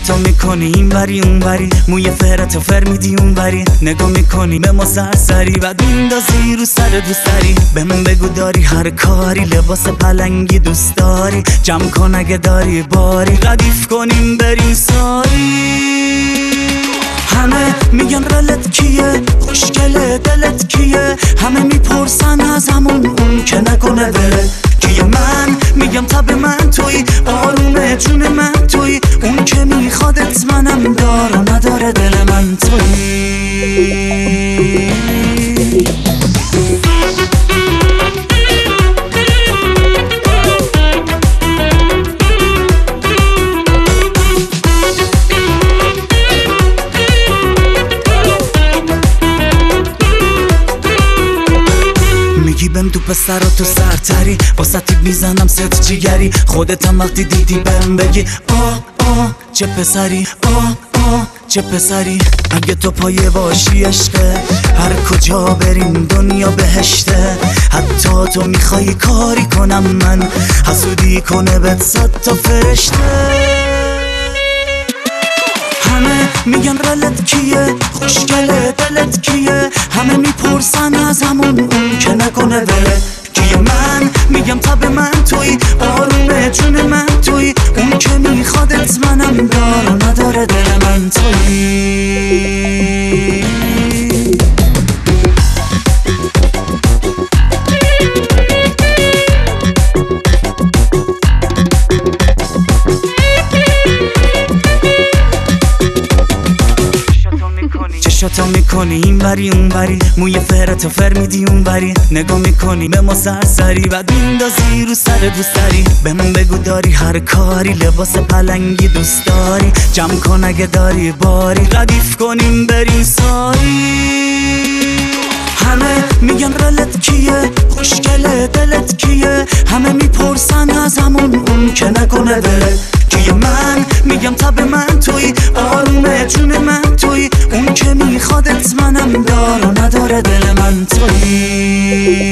چشاتو میکنی این وری اون وری، موی فرتو فر میدی اون وری، نگاه میکنی به ما سرسری بعد میندازی رو سر دوستری. بهم بگو داری هر کاری، لباس پلنگی دوست داری، جمع کن اگه داری باری، ردیف کنیم بریم ساری. همه میگن رلت کیه، خوشگله دلت کیه، همه میپرسن از همون اون که نکنه ولت کیه. من میگم تب من توی، آرومه جون من توی، اون که میخوادت منم دار و نداره دل من توی. بهم تو پسراتو سرتری، واسه تیب میزنم ست جیگری، خودت هم وقتی دیدی بهم بگی آه آه چه پسری، آه آه چه پسری. اگه تو پایه باشی عشقه، هر کجا بریم دنیا بهشته. حتی تو میخوای کاری کنم من، حسودی کنه بهت 100 تا فرشته. همه میگن رلت کیه، خوشگله دلت کیه، همه میپرسن از همون اون که نکنه ولت کیه. من میگم تب من توی، آرومه جون من توی، اون که میخوادت منم دار و نداره دل من توی. چشاتو میکنی این وری اون وری، موی فرتو فر میدی اون وری، نگاه میکنی به ما سرسری بعد میندازی رو سر دوستری. بهم بگو داری هر کاری، لباس پلنگی دوست داری، جمع کن اگه داری باری، ردیف کنیم بریم ساری. همه میگن رلت کیه، خوشگله دلت کیه، همه میپرسن از همون اون که نکنه ولت کیه. من میگم تب من توی، آرومه جون من توی، اون که میخوادت منم دار و نداره دل من توی.